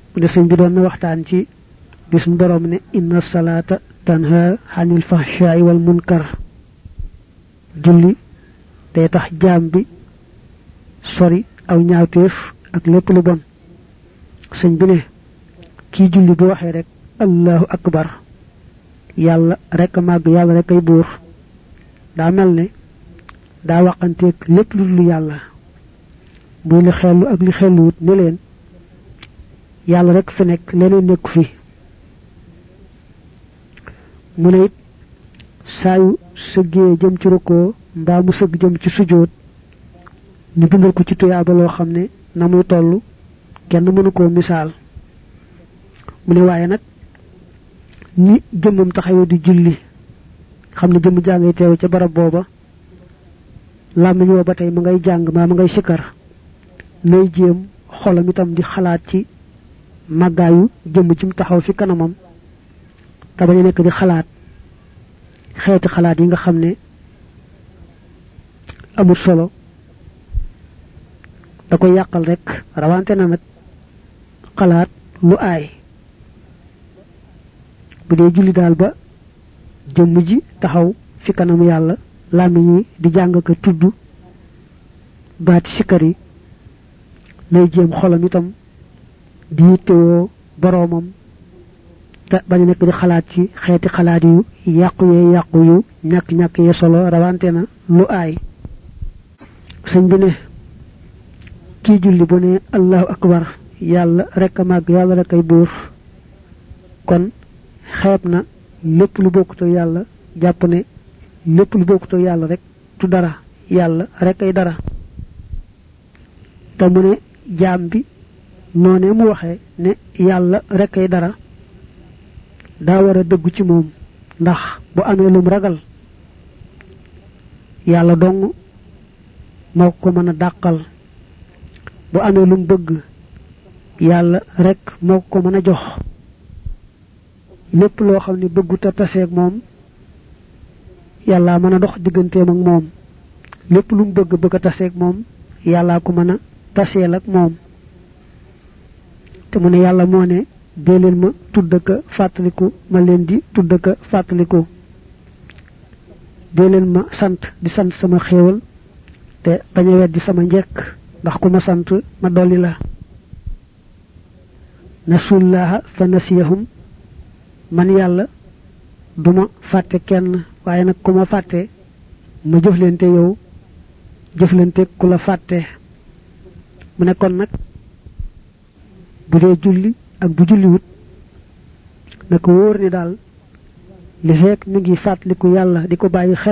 bu sëñ bi doon na waxtaan ci bis borom ne inna salata tanha hanil fahsha'i wal munkar julli day tax jaam bi sori aw ñaawteef ak lépp lu bon sëñ bi ne kii julli bu waxee rek allahu akbar yàlla rek màgg yàlla rek ay buur daa mel ne daa waxanteeg lépp lu yàlla muy li xellu ak li xelluwut ne leen yàlla rek fi nekk leneen nekku fi mu ne it saayu sëggee jëm ci rukkoo mbaa mu sëgg jëm ci sujjóot ñu bindal ko ci tuyaaba loo xam ne na muy toll kenn mënu koo misaal mu ne waaye nag ni jëmmam taxawee di julli xam ne jëmm jàngay teew ca barab booba làmmiñ woo ba tey ma ngay jàng maa ma ngay sikkar lay jéem xolam itam di xalaat ci màggaayu jëmm jim taxaw fi kanamam te bañ a nekk di xalaat xeeti xalaat yi nga xam ne amul solo da koy yàqal rek rawante na nag xalaat lu aay bu dee julli daal ba jëmm ji taxaw fi kanam yàlla làmmiñ yi di jàng ko tudd baati sikkar yi lay jéem xolam itam di yittewoo boroomam te bañ a nekk di xalaat ci xeeti xalaat yu yàqu yu ñàkk yee solo rawante na lu aay sëñ bi ne kii julli bu ne allahu akbar yàlla rek a màgg yàlla rek ay buur kon xeeb na lépp lu bokkut ak yàlla jàpp ne lépp lu bokkut ak yàlla rek tu dara yàlla rek ay dara te mu ne jaam bi noonee mu waxee ne yàlla rek ay dara daa war a dëggu ci moom ndax bu amee lum ragal yàlla dong moo ko mën a dàqal bu amee lum bëgg yàlla rek moo ko mën a jox lépp loo xam ne bëggut a taseeg moom yàlla mën a dox digganteem ak moom lépp lu mu bëgg a taseeg moom yàllaa ko mën a taseel ak moom te mu ne yàlla moo ne dee leen ma tudd ka fàttaliku ma leen di tudd ka fàttaliku dee leen ma sant di sant sama xéewal te bañ a weddi sama njekk ndax ku ma sant ma dolli la nasullaha fa nasiyahum man yàlla duma fàtte kenn waaye nag ku ma fàtte ma jëflante yow jëflante ku la fàtte mu ne kon nag bu dee julli ak bu julliwut naka wóor ni daal li fekk mi ngi fàttaliku yàlla di ko bàyyi xel